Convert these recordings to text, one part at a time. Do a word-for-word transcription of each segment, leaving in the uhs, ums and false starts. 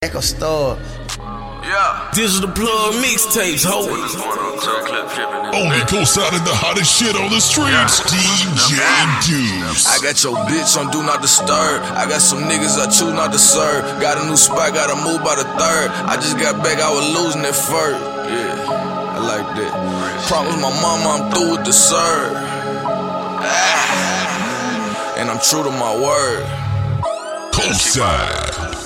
Echo Store. Yeah. Digital plug mixtapes, ho. Only co-signing the hottest shit on the streets, D J Deuce. I got your bitch on Do Not Disturb. I got some niggas I choose not to serve. Got a new spot, gotta move by the third. I just got back, I was losing it first. Yeah, I like that. Promise my mama I'm through with the serve. Ah. And I'm true to my word. Co-sign.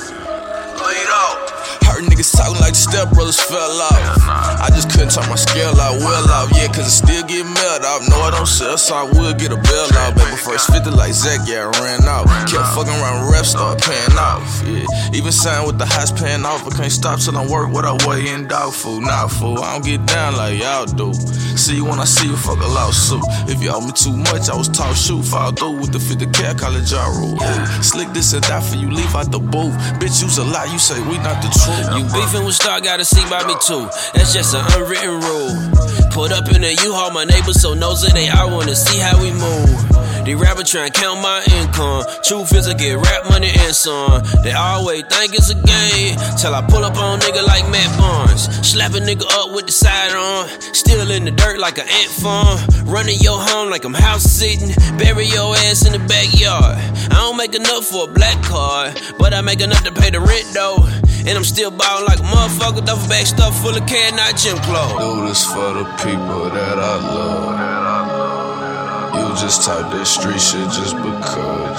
Heard niggas talking like the Step Brothers fell off. I just couldn't turn my scale out well off. Yeah, cause it still get mailed off. No, I don't sell, so I will get a bail out. Baby first fifty like Zach, yeah, I ran out. Kept fucking around reps, started paying off. Yeah, even signed with the highs paying off. I can't stop till I work what I weigh in dog food. Nah, fool, I don't get down like y'all do. See you when I see you, fuck a lawsuit. If you owe me too much, I was taught shoot. Fall through with the fifty K, I call it jaw rule. Slick this and that for you, leave out the booth. Bitch, you's a lie, you say we not the truth. You beefing with Star, gotta see by me too. That's just an unwritten rule. Put up in a U-Haul, my neighbors so nosy they all wanna see how we move. They rapper tryna count my income. Truth is I get rap money and some. They always think it's a game till I pull up on nigga like Matt Barnes. Slap a nigga up with the side on. Still in the dirt like an ant farm. Running your home like I'm house sitting. Bury your ass in the backyard. I don't make enough for a black card, but I make enough to pay the rent though. And I'm still ballin' like a motherfucker. Duffel bag stuff full of cash, not gym clothes. Do this for the people that I love. You just talk that street shit just because.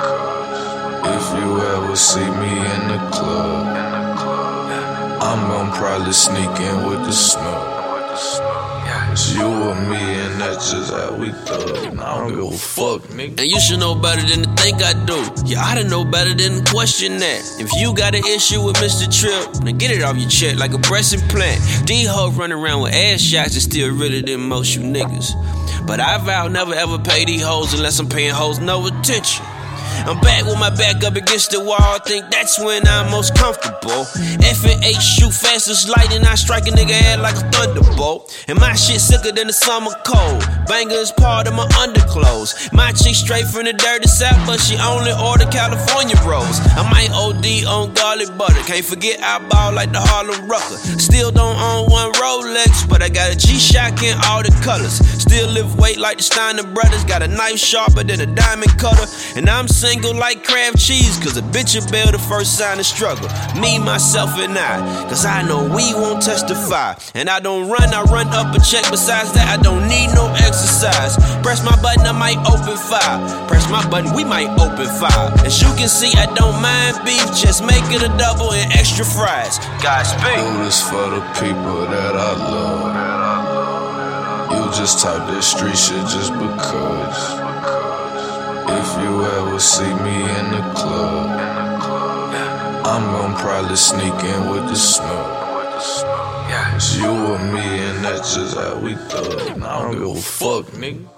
If you ever see me in the club, I'm gon' probably sneak in with the snub. It's you or me, and that's just how we thug. I don't give a fuck, nigga. And you should know better than to think I do. Yeah, I done know better than to question that. If you got an issue with Mister Trip, then get it off your chest like a breast implant. D-Ho running around with ass shots is still realer than most you niggas. But I vow never ever pay these hoes unless I'm paying hoes no attention. I'm back with my back up against the wall. I think that's when I'm most comfortable. F and H shoot fast as lightning. I strike a nigga head like a thunderbolt. And my shit sicker than the summer cold. Banger is part of my underclothes. My chick straight from the dirty south, but she only order California rolls. I might O D on garlic butter. Can't forget I ball like the Harlem Rucker. Still don't own one Rolex, but I got a G-Shock in all the colors. Still lift weight like the Steiner brothers. Got a knife sharper than a diamond cutter. And I'm single like Kraft cheese, cause a bitch will bear the first sign of struggle. Me, myself, and I, cause I know we won't testify. And I don't run, I run up a check. Besides that, I don't need no exercise. Press my button, I might open fire. Press my button, we might open fire. As you can see, I don't mind beef, just make it a double and extra fries. Godspeed. Do this for the people that I love. You just talk that street shit just because. If you ever see me in the club, I'm gon' probably sneak in with the snub. It's you or me, and that's just how we thug. I don't give a fuck, nigga.